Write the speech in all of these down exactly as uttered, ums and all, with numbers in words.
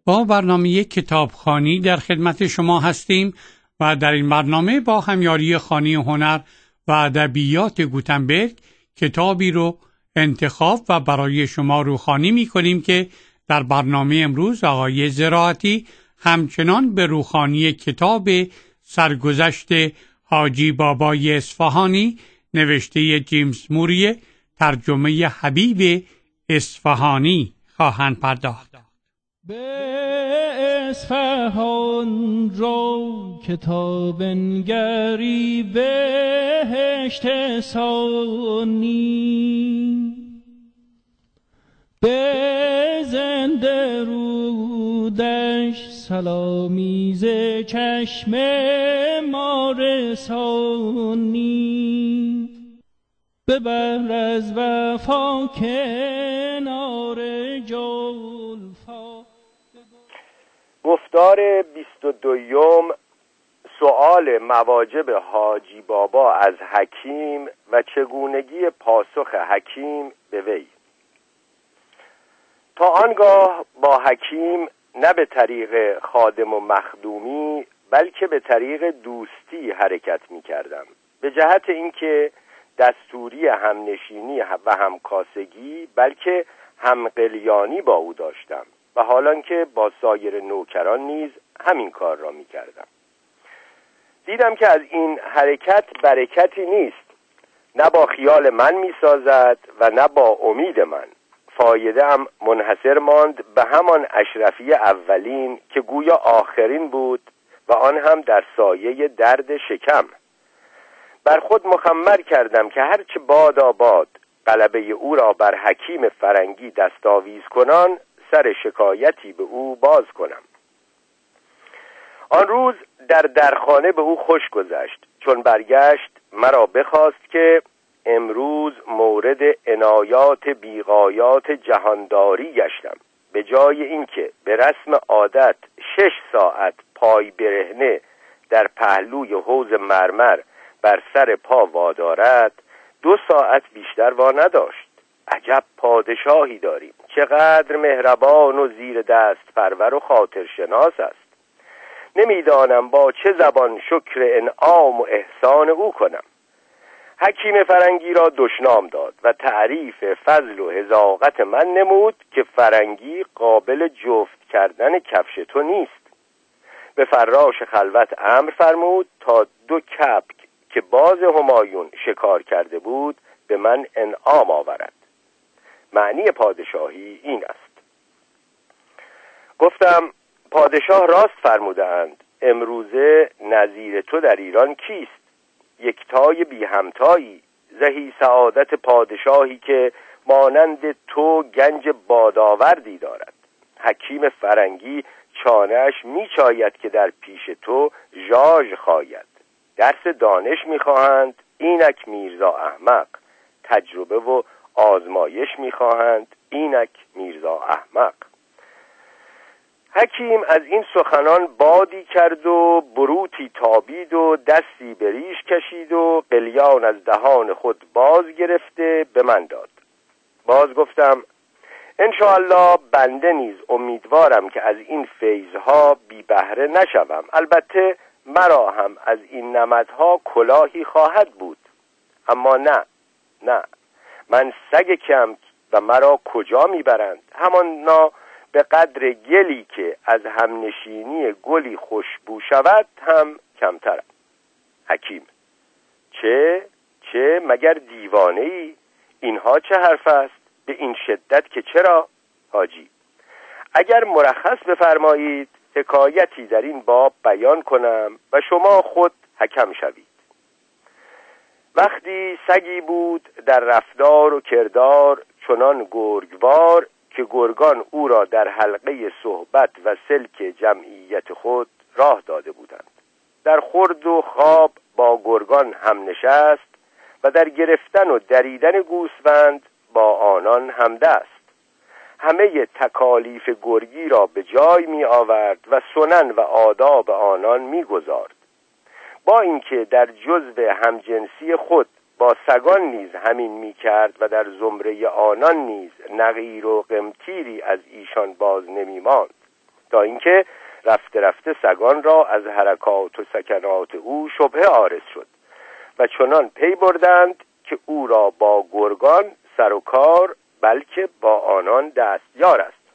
با برنامه کتابخوانی در خدمت شما هستیم و در این برنامه با همیاری خانه هنر و ادبیات گوتنبرگ کتابی رو انتخاب و برای شما روخوانی می کنیم که در برنامه امروز آقای زراعتی همچنان به روخوانی کتاب سرگذشت حاجی بابای اصفهانی نوشته جیمز موری، ترجمه حبیب اصفهانی خواهند پرداخت. به اصفهان رو کتاب نگری بهشت ثانی، به زنده رودش سلامی ز چشم ما رسانی، ببر از وفا کنار جلفا. گفتار بیست و دوم، سؤال مواجب حاجی بابا از حکیم و چگونگی پاسخ حکیم به وی. تا آنگاه با حکیم نه به طریق خادم و مخدومی بلکه به طریق دوستی حرکت می کردم، به جهت اینکه دستوری همنشینی و همکاسگی بلکه همقلیانی با او داشتم و حالان که با سایر نوکران نیز همین کار را می کردم. دیدم که از این حرکت برکتی نیست، نه با خیال من می سازد و نه با امید من. فایده هم منحصر ماند به همان اشرفی اولین که گویا آخرین بود و آن هم در سایه درد شکم. بر خود مخمر کردم که هرچه باد آباد غلبه او را بر حکیم فرنگی دستاویز کنان سر شکایتی به او باز کنم. آن روز در درخانه به او خوش گذشت. چون برگشت مرا بخواست که امروز مورد عنایات بیغایات جهانداری گشتم. به جای اینکه به رسم عادت شش ساعت پای برهنه در پهلوی حوض مرمر بر سر پا وادارد، دو ساعت بیشتر وا نداشت. عجب پادشاهی داریم، چقدر مهربان و زیر دست پرور و خاطر شناس است. نمیدانم با چه زبان شکر انعام و احسان او کنم. حکیم فرنگی را دشنام داد و تعریف فضل و حذاقت من نمود که فرنگی قابل جفت کردن کفش تو نیست. به فراش خلوت امر فرمود تا دو کبک که باز همایون شکار کرده بود به من انعام آورد. معنی پادشاهی این است. گفتم پادشاه راست فرمودند. امروزه نظیر تو در ایران کیست؟ یکتای بی همتایی، زهی سعادت پادشاهی که مانند تو گنج بادآوردی دارد. حکیم فرنگی چانه‌اش میچاید که در پیش تو ژاژ خاید. درس دانش میخواهند، اینک میرزا احمق. تجربه و آزمایش میخواهند، اینک میرزا احمق. حکیم از این سخنان بادی کرد و بروتی تابید و دستی به ریش کشید و قلیان از دهان خود باز گرفته به من داد. باز گفتم انشاءالله بنده نیز امیدوارم که از این فیضها بی بهره نشوم. البته مرا هم از این نمدها کلاهی خواهد بود. اما نه نه من سگ کم و مرا کجا میبرند؟ همانا به قدر گلی که از همنشینی گلی خوشبو شود هم کمترم. حکیم چه؟ چه؟ مگر دیوانه ای؟ اینها چه حرف است؟ به این شدت که چرا؟ حاجی اگر مرخص بفرمایید حکایتی در این باب بیان کنم و شما خود حکم شوید. وقتی سگی بود در رفتار و کردار چنان گرگوار که گرگان او را در حلقه صحبت و سلک جمعیت خود راه داده بودند. در خورد و خواب با گرگان هم نشست و در گرفتن و دریدن گوسفند با آنان همدست. همه تکالیف گرگی را به جای می آورد و سنن و آداب آنان می گذارد. با اینکه در جزو همجنسی خود با سگان نیز همین می کرد و در زمره آنان نیز نغیر و قمتیری از ایشان باز نمی ماند. تا اینکه رفته رفته سگان را از حرکات و سکنات او شبهه عارض شد و چنان پی بردند که او را با گرگان سر و کار بلکه با آنان دستیار است.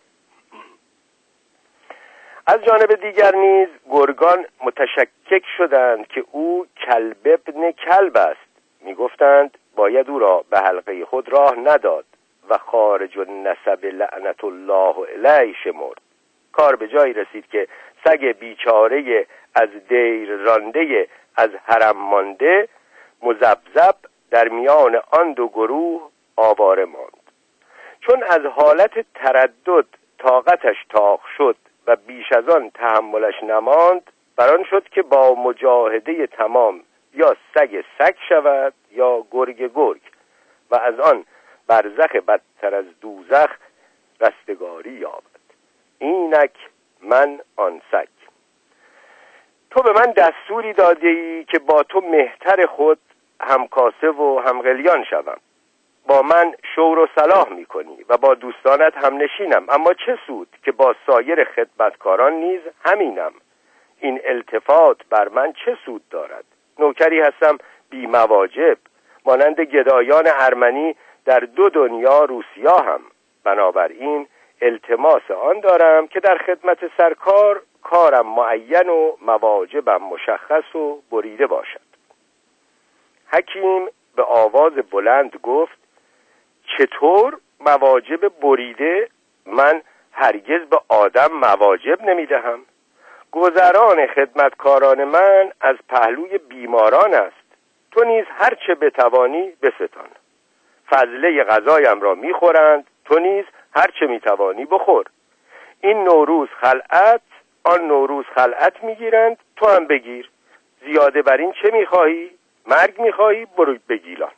از جانب دیگر نیز گرگان متشکک شدند که او کلب ابن کلب است. می گفتند باید او را به حلقه خود راه نداد و خارج النسب لعنت الله علیه شمرد. کار به جایی رسید که سگ بیچاره از دیر رانده از حرم مانده مزبزب در میان آن دو گروه آواره ماند. چون از حالت تردد طاقتش تاق شد و بیش از آن تحملش نماند، بران شد که با مجاهده تمام یا سگ سگ شود یا گرگ گرگ و از آن برزخ بدتر از دوزخ رستگاری یابد. اینک من آن سگ. تو به من دستوری دادی که با تو مهتر خود همکاسه و همقلیان شوم. با من شور و صلاح می کنی و با دوستانت هم نشینم، اما چه سود که با سایر خدمتکاران نیز همینم. این التفات بر من چه سود دارد؟ نوکری هستم بی مواجب، مانند گدایان ارمنی در دو دنیا روسیا هم. بنابراین التماس آن دارم که در خدمت سرکار کارم معین و مواجبم مشخص و بریده باشد. حکیم به آواز بلند گفت چطور مواجب بریده؟ من هرگز به آدم مواجب نمیدهم. گذران خدمتکاران من از پهلوی بیماران است. تو نیز هر چه بتوانی بستان. فضله غذایم را میخورند، تو نیز هر چه میتوانی بخور. این نوروز خلعت، آن نوروز خلعت میگیرند، تو هم بگیر. زیاده بر این چه میخواهی؟ مرگ میخواهی؟ برو بگیلان.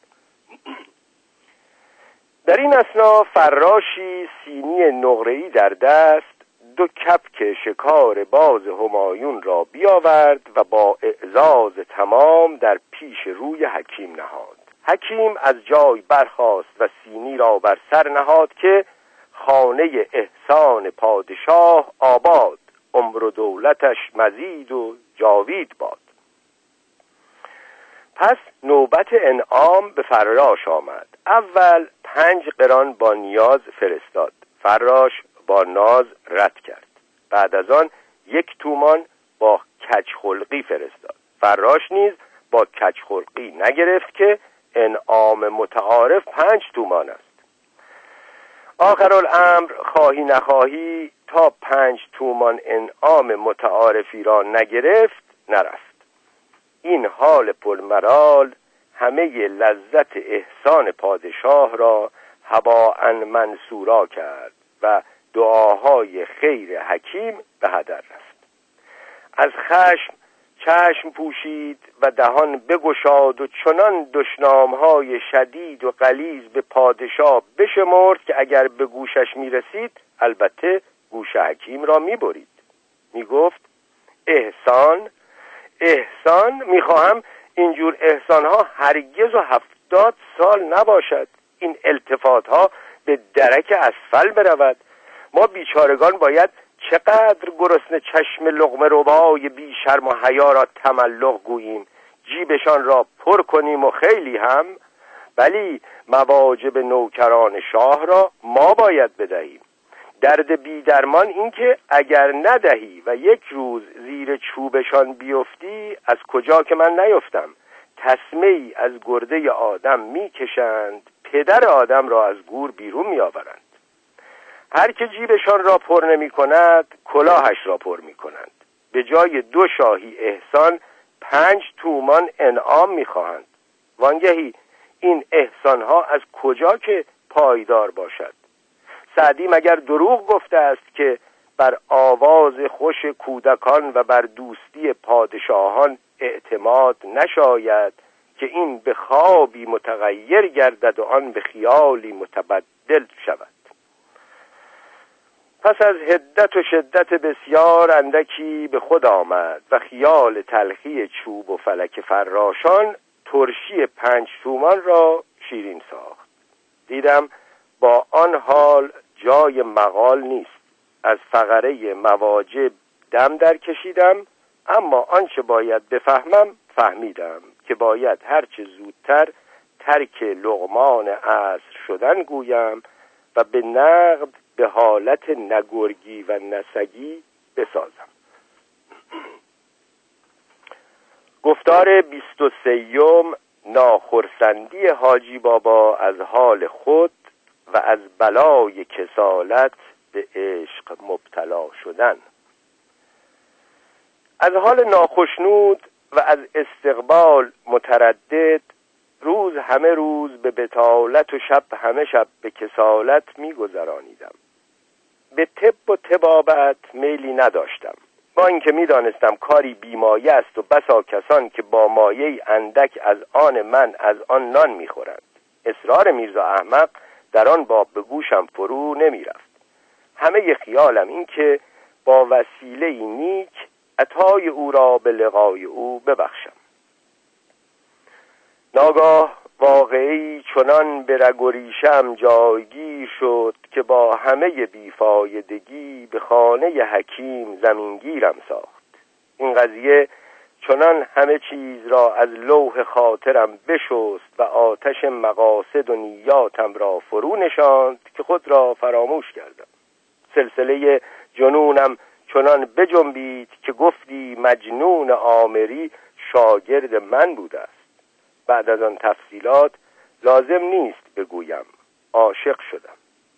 در این اثنا فراشی سینی نقره‌ای در دست دو کپک شکار باز همایون را بیاورد و با اعزاز تمام در پیش روی حکیم نهاد. حکیم از جای برخاست و سینی را بر سر نهاد که خانه احسان پادشاه آباد، عمر و دولتش مزید و جاوید باد. پس نوبت انعام به فراش آمد. اول پنج قران با نیاز فرستاد. فراش با ناز رد کرد. بعد از آن یک تومان با کجخلقی فرستاد. فراش نیز با کجخلقی نگرفت که انعام متعارف پنج تومان است. آخرالامر خواهی نخواهی تا پنج تومان انعام متعارفی را نگرفت نرفت. این حال پرملال همه لذت احسان پادشاه را هباء منصورا کرد و دعاهای خیر حکیم به هدر رفت. از خشم چشم پوشید و دهان بگشاد و چنان دشنامهای شدید و غلیظ به پادشاه بشمرد که اگر به گوشش میرسید البته گوش حکیم را میبرید. میگفت احسان احسان میخواهم اینجور احسانها هرگز و هفتاد سال نباشد. این التفاتها به درک اسفل برود. ما بیچارگان باید چقدر گرسنه چشم لقمه ربای بی شرم و حیا را تملق گوییم، جیبشان را پر کنیم و خیلی هم، ولی مواجب نوکران شاه را ما باید بدهیم. درد بی درمان این که اگر ندهی و یک روز زیر چوبشان بیفتی، از کجا که من نیفتم، تسمه ای از گرده آدم میکشند، پدر آدم را از گور بیرون میآورند. هر که جیبشان را پر نمی کند کلاهش را پر می کنند. به جای دو شاهی احسان پنج تومان انعام می خواهند. وانگهی این احسانها از کجا که پایدار باشد؟ سعدی مگر دروغ گفته است که بر آواز خوش کودکان و بر دوستی پادشاهان اعتماد نشاید که این به خوابی متغیر گردد و آن به خیالی متبدل شود. پس از حدت و شدت بسیار اندکی به خود آمد و خیال تلخی چوب و فلک فراشان ترشی پنج تومان را شیرین ساخت. دیدم با آن حال جای مقال نیست. از فقره مواجب دم در کشیدم، اما آنچه باید بفهمم فهمیدم که باید هرچه زودتر ترک لقمان عصر شدن گویم و به نقد به حالت نگرگی و نسگی بسازم. گفتار بیست و سیوم، ناخرسندی حاجی بابا از حال خود و از بلای کسالت به عشق مبتلا شدن. از حال ناخشنود و از استقبال متردد، روز همه روز به بطالت و شب همه شب به کسالت می گذرانیدم. به طب و طبابت میلی نداشتم، با اینکه می دانستم کاری بیمایه است و بسا کسان که با مایه اندک از آن من از آن نان می خورند. اصرار میرزا احمق در آن باب به گوشم فرو نمی رفت. همه خیالم این که با وسیله نیک عطای او را به لقای او ببخشم. ناگاه واقعی چنان به رگ و ریشم جایگیر شد که با همه بیفایدگی به خانه حکیم زمینگیرم ساخت. این قضیه چنان همه چیز را از لوح خاطرم بشست و آتش مقاصد و نیاتم را فرو نشاند که خود را فراموش کردم. سلسله جنونم چنان بجنبید که گفتی مجنون آمری شاگرد من بوده است. بعد از آن تفصیلات لازم نیست بگویم، عاشق شدم.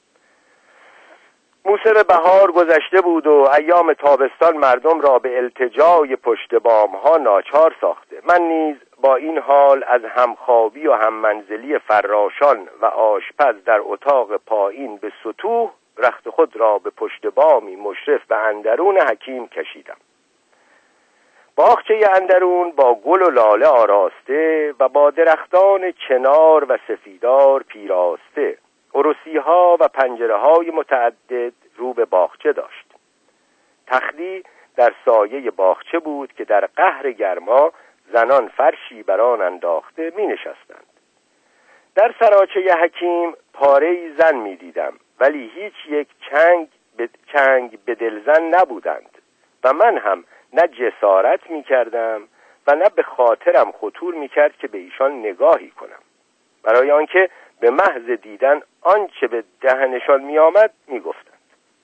موسم بهار گذشته بود و ایام تابستان مردم را به التجای پشت بام‌ها ناچار ساخته. من نیز با این حال از همخوابی و هممنزلی فراشان و آشپز در اتاق پایین به سطوح رخت خود را به پشت بامی مشرف به اندرون حکیم کشیدم. باغچه اندرون با گل و لاله آراسته و با درختان چنار و سفیدار پیراسته، عروسی‌ها و پنجره‌های متعدد رو به باغچه داشت. تختی در سایه باغچه بود که در قهر گرما زنان فرشی بر آن انداخته می نشستند. در سراچه حکیم پاره‌ای زن می دیدم، ولی هیچ یک چنگ به چنگ به دلزن نبودند و من هم نه جسارت می کردم و نه به خاطرم خطور می کرد که به ایشان نگاهی کنم، برای آنکه به محض دیدن آنچه به دهنشان می آمد می گفتند.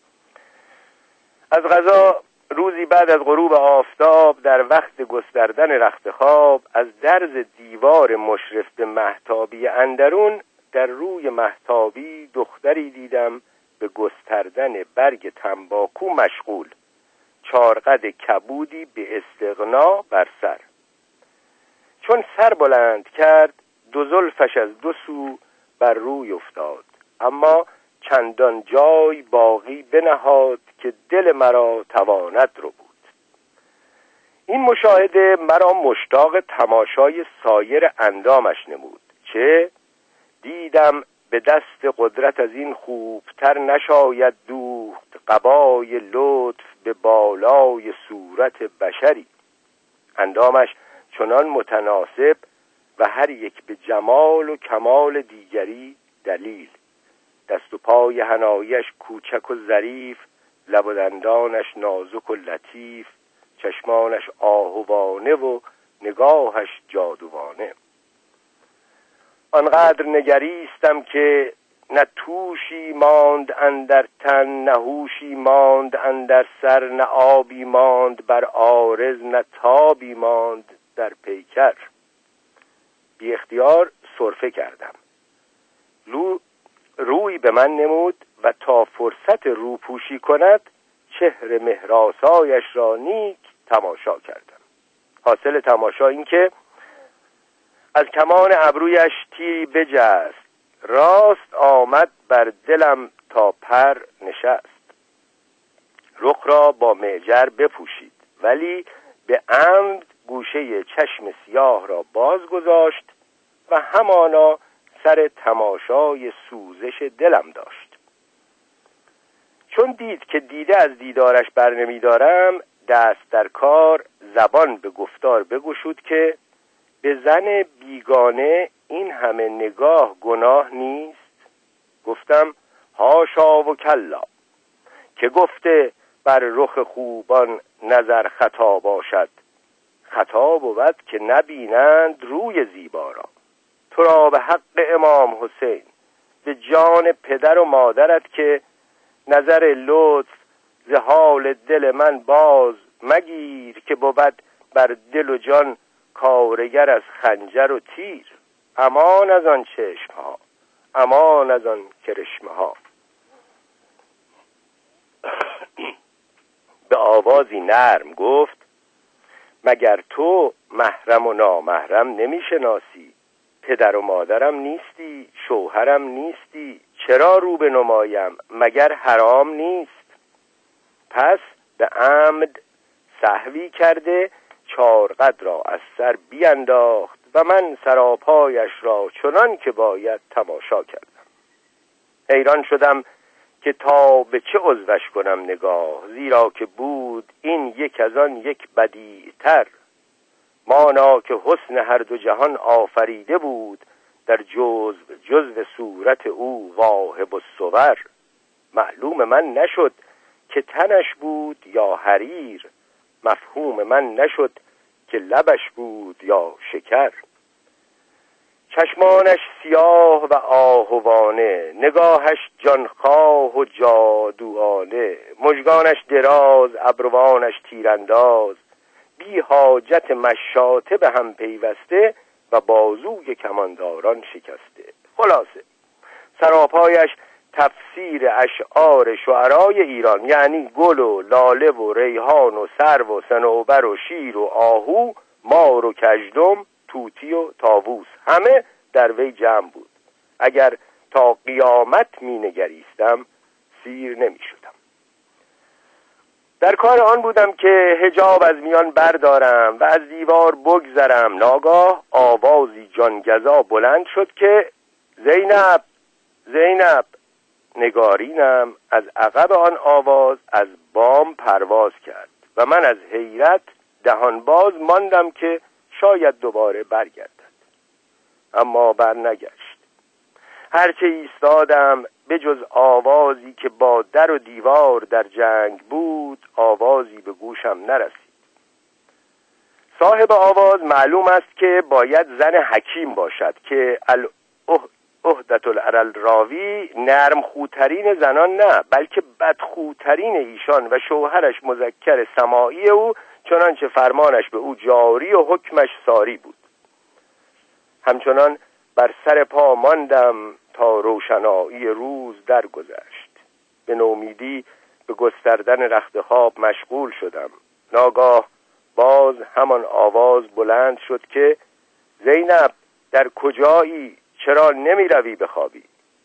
از قضا روزی بعد از غروب آفتاب در وقت گستردن رخت خواب از درز دیوار مشرف به مهتابی اندرون در روی مهتابی دختری دیدم به گستردن برگ تنباکو مشغول، چارقد کبودی به استغنا بر سر. چون سر بلند کرد دو زلفش از دو سو بر روی افتاد، اما چندان جای باقی بنهاد که دل مرا تواند رو بود. این مشاهده مرا مشتاق تماشای سایر اندامش نمود، چه دیدم به دست قدرت از این خوبتر نشاید دوخت قبای لطف به بالای صورت بشری. اندامش چنان متناسب و هر یک به جمال و کمال دیگری دلیل. دست و پای حنایش کوچک و ظریف، لب و دندانش نازک و لطیف، چشمانش آهوانه و نگاهش جادوانه. آنقدر نگریستم که نه توشی ماند اندر تن، نه هوشی ماند اندر سر، نه آبی ماند بر عارض، نه تابی ماند در پیکر. بی اختیار سرفه کردم. لو روی به من نمود و تا فرصت روپوشی کند چهره مهراسایش را نیک تماشا کردم. حاصل تماشا این که از کمان ابرویش تیری بجست، راست آمد بر دلم تا پر نشست. رخ را با معجر بپوشید، ولی به عمد گوشه چشم سیاه را باز گذاشت و همانا سر تماشای سوزش دلم داشت. چون دید که دیده از دیدارش بر نمی دارم، دست در کار زبان به گفتار بگشود که به زن بیگانه این همه نگاه گناه نیست. گفتم هاشا و کلا. که گفته بر رخ خوبان نظر خطا باشد، خطا بود که نبینند روی زیبا را. تو را به حق امام حسین، به جان پدر و مادرت که نظر لطف ز حال دل من باز مگیر، که بود بر دل و جان کارگر از خنجر و تیر. امان از آن چشم ها، امان از آن کرشمه ها. به آوازی نرم گفت مگر تو محرم و نامحرم نمیشناسی؟ پدر و مادرم نیستی، شوهرم نیستی، چرا رو به نمایم؟ مگر حرام نیست؟ پس به عمد سهوی کرده چارقد را از سر بینداخت و من سراپایش را چنان که باید تماشا کردم. حیران شدم که تا به چه عضوش کنم نگاه، زیرا که بود این یک از آن یک بدیعتر. مانا که حسن هر دو جهان آفریده بود، در جزو جزو صورت او واهب الصور. معلوم من نشد که تنش بود یا حریر، مفهوم من نشد که لبش بود یا شکر. چشمانش سیاه و آهوانه، نگاهش جانخواه و جادوانه، مژگانش دراز، ابروانش تیرانداز، بی حاجت مشاطه به هم پیوسته و بازوی کمانداران شکسته. خلاصه سراپایش تفسیر اشعار شعرای ایران، یعنی گل و لاله و ریحان و سرو و صنوبر و شیر و آهو، مار و کژدم، طوطی و طاووس، همه در وی جمع بود. اگر تا قیامت می نگریستم سیر نمی شدم. در کار آن بودم که حجاب از میان بردارم و از دیوار بگذرم. ناگاه آوازی جانگزا بلند شد که زینب، زینب. نگارینم از عقب آن آواز از بام پرواز کرد و من از حیرت دهان باز ماندم که شاید دوباره برگردد، اما بر نگشت. هرچه ایستادم به جز آوازی که با در و دیوار در جنگ بود، آوازی به گوشم نرسید. صاحب آواز معلوم است که باید زن حکیم باشد که عهدت العرل راوی نرم خوترین زنان نه، بلکه بدخوترین ایشان و شوهرش مذکر سماعی او، چنانچه فرمانش به او جاری و حکمش ساری بود. همچنان بر سر پا ماندم تا روشنایی روز درگذشت. به نومیدی به گستردن رخت خواب مشغول شدم. ناگاه باز همان آواز بلند شد که زینب، در کجایی؟ چرا نمی روی بخوابی؟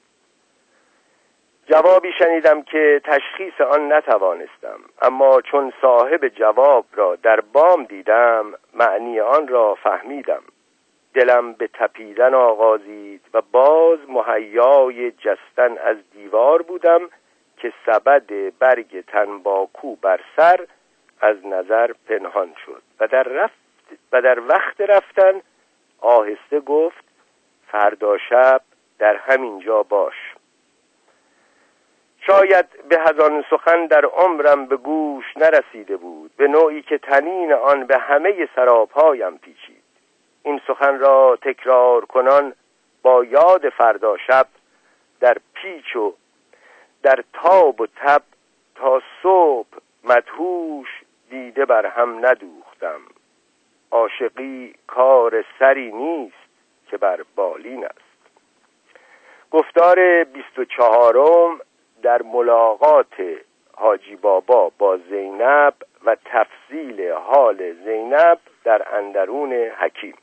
جوابی شنیدم که تشخیص آن نتوانستم، اما چون صاحب جواب را در بام دیدم معنی آن را فهمیدم. دلم به تپیدن آغازید و باز مهیای جستن از دیوار بودم که سبد برگ تنباکو بر سر از نظر پنهان شد و در رفت و در وقت رفتن آهسته گفت فردا شب در همین جا باش. شاید به هزان سخن در عمرم به گوش نرسیده بود، به نوعی که طنین آن به همه سراپایم پیچید. این سخن را تکرار کنان با یاد فردا شب در پیچ و در تاب و تب تا صبح مدهوش دیده بر هم ندوختم. عاشقی کار سری نیست که بر بالین است. گفتار بیست و چهارم در ملاقات حاجی بابا با زینب و تفصیل حال زینب در اندرون حکیم.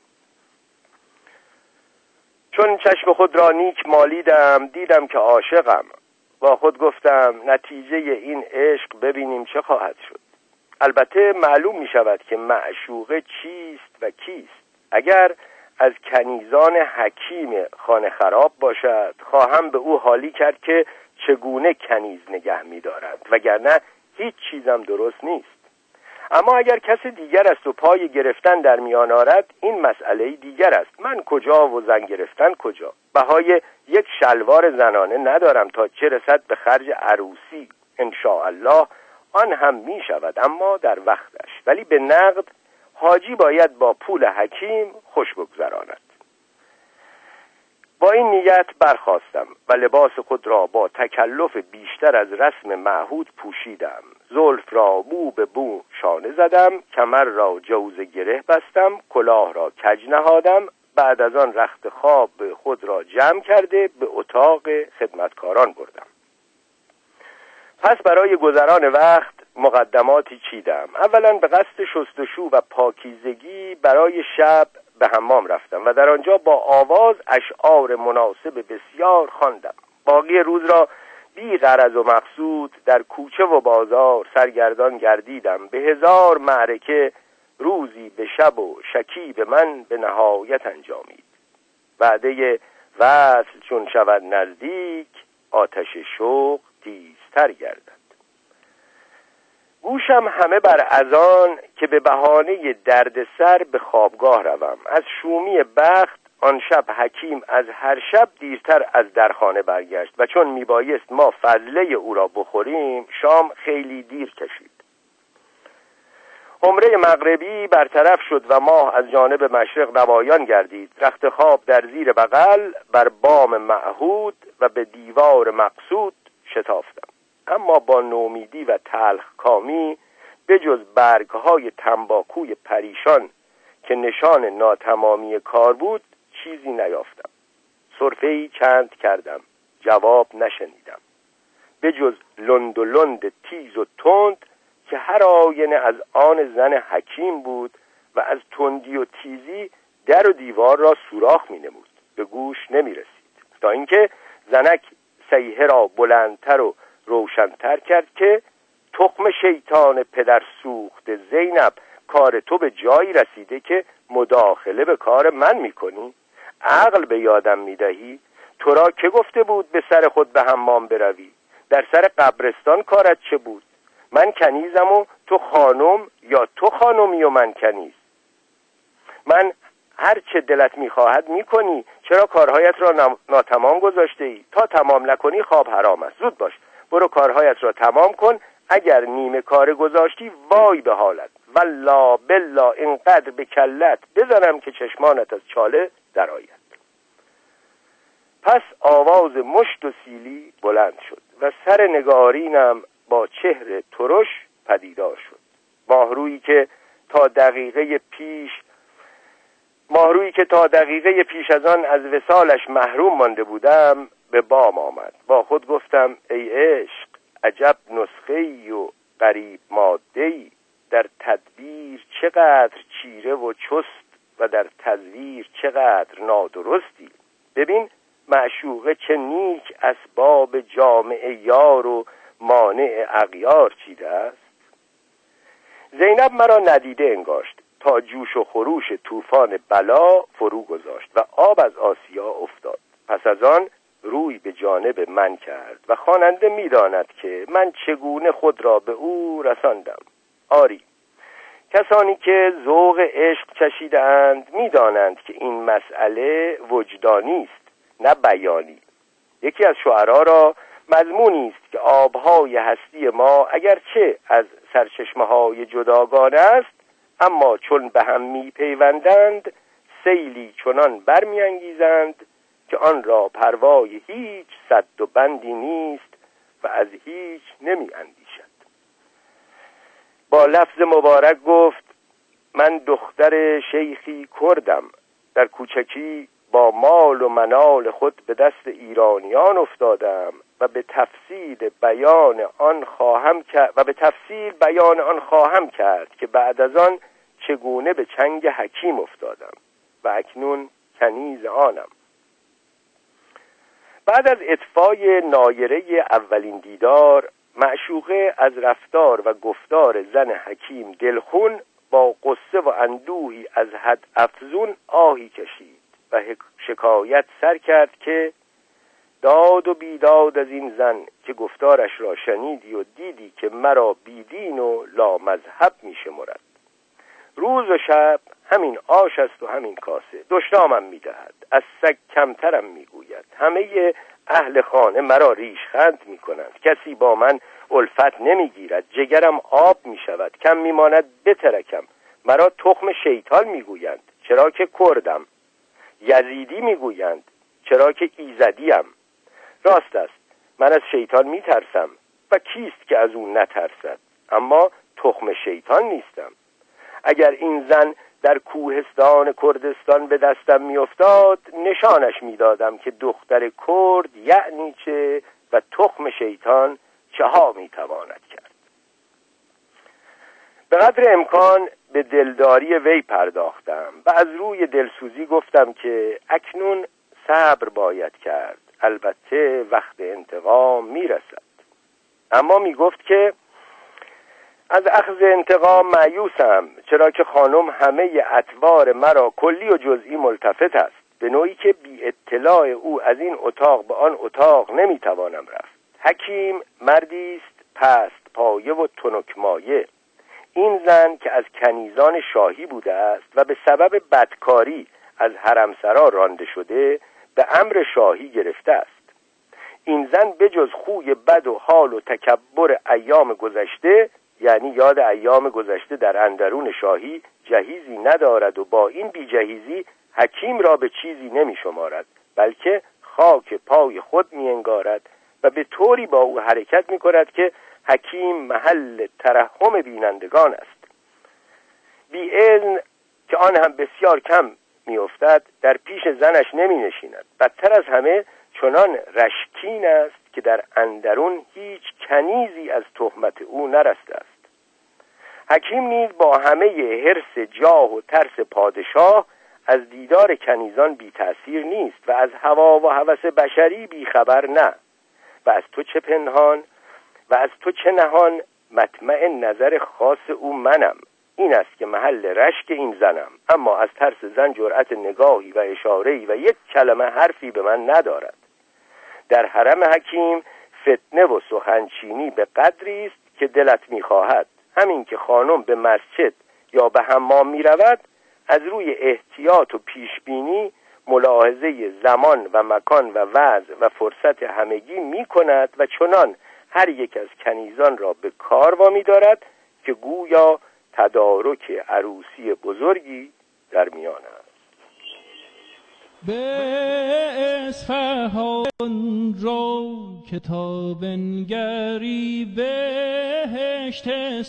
چون چشم خود را نیک مالیدم دیدم که عاشقم. با خود گفتم نتیجه این عشق ببینیم چه خواهد شد. البته معلوم می شود که معشوقه چیست و کیست. اگر از کنیزان حکیم خانه خراب باشد خواهم به او حالی کرد که چگونه کنیز نگه می دارد، وگرنه هیچ چیزم درست نیست. اما اگر کس دیگر است و پای گرفتن در میان آرد این مسئله دیگر است. من کجا و زن گرفتن کجا؟ بهای یک شلوار زنانه ندارم تا چه رسد به خرج عروسی. ان شاء الله آن هم می شود، اما در وقتش. ولی به نقد حاجی باید با پول حکیم خوش بگذراند. با این نیت برخاستم و لباس خود را با تکلف بیشتر از رسم معهود پوشیدم. زلف را بو به بو شانه زدم، کمر را جوزه گره بستم، کلاه را کج نهادم. بعد از آن رخت خواب خود را جمع کرده به اتاق خدمتکاران بردم. پس برای گذران وقت مقدماتی چیدم. اولا به قصد شستشو و پاکیزگی برای شب به حمام رفتم و در آنجا با آواز اشعار مناسب بسیار خواندم. باقی روز را بی غرض و مقصود در کوچه و بازار سرگردان گردیدم. به هزار معرکه روزی به شب و شکیب من به نهایت انجامید. وعده وصل چون شود نزدیک، آتش شوق تیزتر گردد. گوشم همه بر اذان که به بهانه درد سر به خوابگاه روم. از شومی بخت آن شب حکیم از هر شب دیرتر از درخانه برگشت و چون میبایست ما فضله او را بخوریم، شام خیلی دیر کشید. عمره مغربی برطرف شد و ماه از جانب مشرق نمایان گردید. رخت خواب در زیر بغل بر بام معهود و به دیوار مقصود شتافتم. اما با نومیدی و تلخ کامی به جز برگهای تنباکوی پریشان که نشان ناتمامی کار بود چیزی نیافتم. سرفه‌ای چند کردم، جواب نشنیدم، به جز لند و لند تیز و تند که هر آینه از آن زن حکیم بود و از تندی و تیزی در و دیوار را سوراخ می نمود. به گوش نمی رسید تا اینکه زنک صیحه را بلندتر و روشنتر کرد که تخم شیطان پدر سوخت زینب، کار تو به جایی رسیده که مداخله به کار من می کنی؟ عقل به یادم می دهی؟ تو را که گفته بود به سر خود به حمام بروی؟ در سر قبرستان کارت چه بود؟ من کنیزم و تو خانم، یا تو خانمی و من کنیز؟ من هر چه دلت میخواهد میکنی، چرا کارهایت را ناتمام گذاشته ای؟ تا تمام نکنی خواب حرام است. زود باش، برو کارهایت را تمام کن. اگر نیمه کار گذاشتی وای به حالت، والله بالله اینقدر به کلت بزنم که چشمانت از چاله در آید. پس آواز مشت و سیلی بلند شد و سر نگارینم با چهره ترش پدیدار شد. ماهرویی که تا دقیقه پیش ماهرویی که تا دقیقه پیش از آن از وصالش محروم مانده بودم به بام آمد. با خود گفتم ای عشق، عجب نسخه‌ای و غریب ماده‌ای، در تدبیر چقدر چیره و چست و در تزویر چقدر نادرستی. ببین معشوقه چه نیک اسباب جامع یار و مانع اغیار چیده است. زینب مرا ندیده انگاشت تا جوش و خروش طوفان بلا فرو گذاشت و آب از آسیا افتاد. پس از آن روی به جانب من کرد و خواننده می‌داند که من چگونه خود را به او رساندم. آری، کسانی که ذوق عشق چشیده‌اند می‌دانند که این مسئله وجدانی است نه بیانی. یکی از شعرا را مضمونی است که آبهای هستی ما اگرچه از سرچشمه‌های جداگانه است، اما چون به هم می‌پیوندند سیلی چنان برمی‌انگیزند که آن را پروای هیچ سد و بندی نیست و از هیچ نمی‌اندیشد. با لفظ مبارک گفت من دختر شیخی کردم، در کوچکی با مال و منال خود به دست ایرانیان افتادم و به تفصیل بیان آن خواهم کرد و به تفصیل بیان آن خواهم کرد که بعد از آن چگونه به چنگ حکیم افتادم و اکنون کنیز آنم. بعد از اطفای نایره اولین دیدار، معشوقه از رفتار و گفتار زن حکیم دلخون با قصه و اندوهی از حد افزون آهی کشید و شکایت سر کرد که داد و بیداد از این زن که گفتارش را شنیدی و دیدی که مرا بیدین و لامذهب می شمرد. روز و شب همین آش است و همین کاسه. دشنامم میدهد، از سگ کمترم میگوید. همه اهل خانه مرا ریشخند میکنند. کسی با من الفت نمیگیرد. جگرم آب میشود، کم میماند بترکم. مرا تخم شیطان میگویند، چرا که کردم. یزیدی میگویند، چرا که ایزدیم. راست است، من از شیطان میترسم و کیست که از اون نترسد، اما تخم شیطان نیستم. اگر این زن در کوهستان کردستان به دستم میافتاد، نشانش میدادم که دختر کرد یعنی چه و تخم شیطان چه ها میتواند کرد. به قدر امکان به دلداری وی پرداختم و از روی دلسوزی گفتم که اکنون صبر باید کرد، البته وقت انتقام میرسد. اما میگفت که از اخذ انتقام مایوسم، چرا که خانم همه اطوار مرا کلی و جزئی ملتفت است، به نوعی که بی اطلاع او از این اتاق به آن اتاق نمیتوانم رفت. حکیم مردی است پست پایه و تنک مایه. این زن که از کنیزان شاهی بوده است و به سبب بدکاری از حرمسرا رانده شده، به امر شاهی گرفته است. این زن بجز خوی بد و حال و تکبر ایام گذشته، یعنی یاد ایام گذشته در اندرون شاهی، جهیزی ندارد و با این بی جهیزی حکیم را به چیزی نمی شمارد، بلکه خاک پای خود می انگارد و به طوری با او حرکت می کند که حکیم محل ترحم بینندگان است. بی اذن که آن هم بسیار کم می افتد، در پیش زنش نمی نشیند. بدتر از همه چنان رشکین است که در اندرون هیچ کنیزی از تهمت او نرسته است. حکیم نیز با همه حرص جاه و ترس پادشاه از دیدار کنیزان بی تأثیر نیست و از هوا و هوس بشری بی خبر نه. و از تو چه پنهان و از تو چه نهان، مطمع نظر خاص او منم. این است که محل رشک این زنم، اما از ترس زن جرأت نگاهی و اشاره‌ای و یک کلمه حرفی به من ندارد. در حرم حکیم فتنه و سخنچینی به قدری است که دلت می‌خواهد همین که خانم به مسجد یا به حمام می‌رود، از روی احتیاط و پیشبینی ملاحظه زمان و مکان و وضع و فرصت همگی می‌کند و چنان هر یک از کنیزان را به کار وامی دارد که گویا تدارک عروسی بزرگی در میان است. به اصفهان رو کتاب نگری بهشت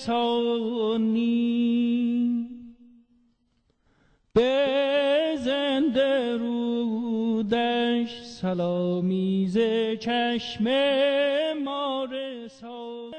ثانی، به زنده رودش سلامی ز چشم مارسان.